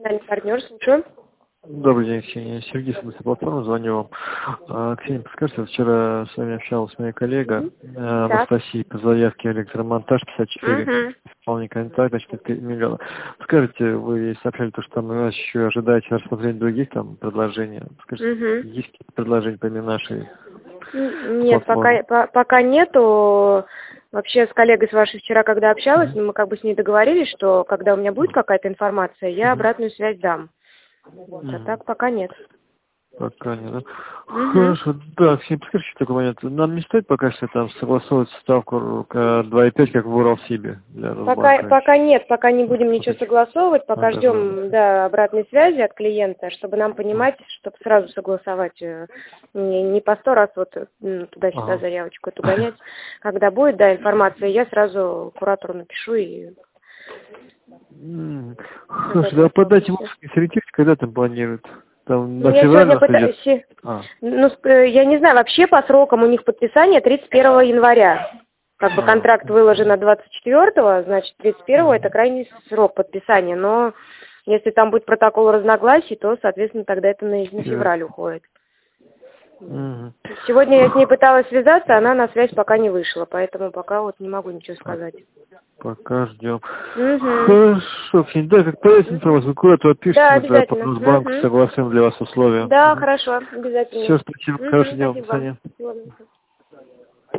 Партнер, слушаю. Добрый день, Ксения. Сергей с платформы, звоню вам. Ксения, подскажите, вчера с вами общалась моя коллега Анастасия по заявке электромонтаж 54, исполнение контракта, значит, 5 миллионов. Скажите, вы ей сообщали, то, что там вы еще ожидаете рассмотрения других там предложений. Скажите, есть какие-то предложения помимо нашей Нет, платформы? пока нету. Вообще с коллегой с вашей вчера, когда общалась, мы как бы с ней договорились, что когда у меня будет какая-то информация, я обратную связь дам. А так пока нет. Пока не, да? Хорошо, да, Ксения, подскажите такой момент. Нам не стоит пока что там согласовывать ставку 2,5, как в Уралсибе для Росбанка? Пока нет, пока не будем ничего согласовывать, пока ждем обратной связи от клиента, чтобы нам понимать, чтобы сразу согласовать, не по 100 раз вот туда-сюда заявочку эту гонять. Когда будет, информация, я сразу куратору напишу и... Слушай, да подать ему сориентируйте, когда там планируют? Там на я февраль сегодня пытаюсь... я не знаю, вообще по срокам у них подписание 31 января. Как бы контракт выложен на 24-го, значит 31-го это крайний срок подписания. Но если там будет протокол разногласий, то, соответственно, тогда это на февраль уходит. Сегодня я с ней пыталась связаться, она на связь пока не вышла, поэтому пока вот не могу ничего сказать. Пока ждем. Хорошо, Ксения, да, как появится информация, вы куда-то отпишите, да, мы по Росбанку согласуем для вас условия. Да, хорошо, обязательно. Все, спасибо, хорошего дня, до свидания.